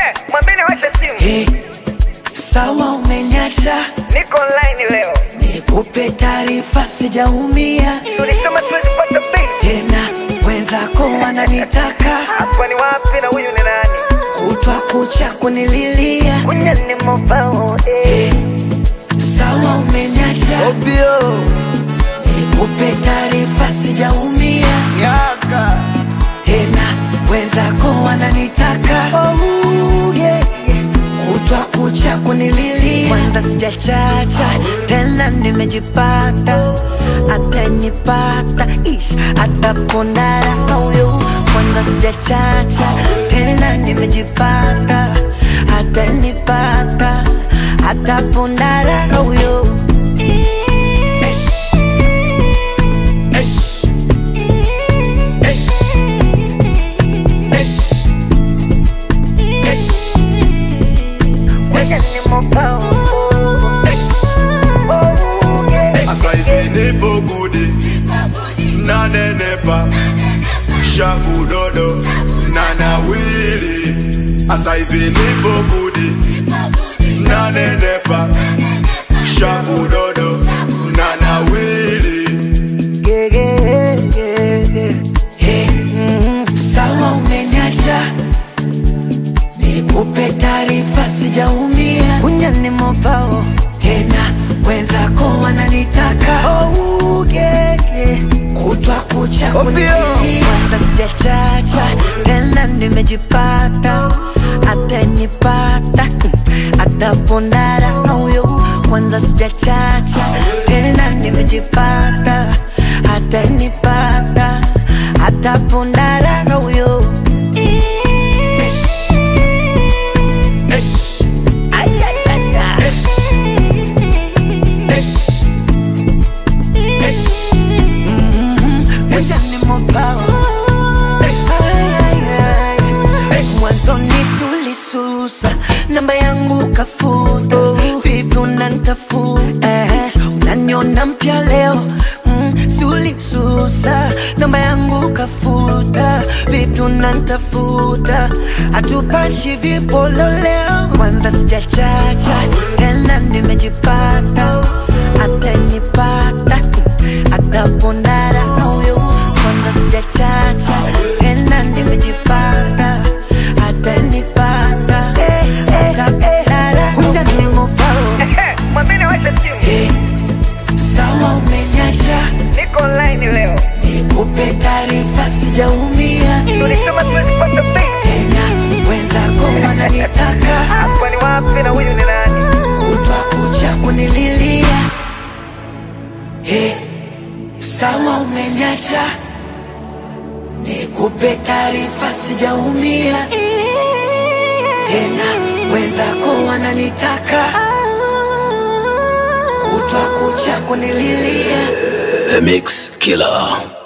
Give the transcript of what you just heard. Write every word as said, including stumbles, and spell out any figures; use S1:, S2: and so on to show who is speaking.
S1: Mwambeni washa simu.
S2: Hey, sawa umeniacha,
S1: Niko online leo.
S2: nikupe taarifa sijaumia.
S1: Tulisema tuwezi pata pay.
S2: Tena wenzako wananitaka.
S1: Hapa ni wapi na huyu ni nani?
S2: Kutwa kucha kunililia.
S1: Kunya ni mobao eh.
S2: Hey, sawa umeniacha,
S1: Obio.
S2: nikupe taarifa sijaumia.
S1: Yaka.
S2: Tena wenzako wananitaka.
S1: Oh yeah.
S2: Kutwa kucha kunililia.
S3: Kwanza sijachacha, tena nimejipata. Atanipata, ish, atapondara huyo. Kwanza sijachacha, tena nimejipata. Atanipata, atapondara huyo.
S4: Nipo gudi, nane nepa, shafu dodo, nana wili. Asa hivi nipo gudi, nane nepa, shafu dodo, nana wili.
S3: Yeah, yeah, yeah, yeah.
S2: Hey, mm, sawa umeniacha, nikupe taarifa sijaumia.
S3: Kunya ni mobao.
S2: Tena wenzako wananitaka.
S3: Oh yeah, yeah.
S2: Kutwa kucha kunililia.
S3: Kwanza sijachacha, tena nimejipata. Atanipata, atapondara huyo. Kwanza sijachacha, tena nimejipata. Atanipata, atapondara huyo. Mwanzoni sulisusa, namba yangu kafuta. Vipi unanitafuta, unaniona mpya leo. mm, Sulisusa, namba yangu kafuta. Vipi unanitafuta, hatupashi vipolo leo. Kwanza sijachacha, tena nimejipata. Atanipata, atapondara huyo. Kwanza sijachacha, tena nimejipata. Atanipata, atapondara. Kunya ni mobao.
S1: Mwambeni washa simu.
S2: Hey, sawa umeniacha,
S1: Niko online leo.
S2: nikupe taarifa sijaumia.
S1: Tulisema tuwezi pata pay.
S2: Tena wenzako wananitaka.
S1: Hapa ni wapi na huyu ni nani?
S2: Kutwa kucha kunililia. Hey, sawa umeniacha, nikupe taarifa sijaumia. Tena wenzako wananitaka. Kutwa kucha kunililia.
S5: The Mix Killer.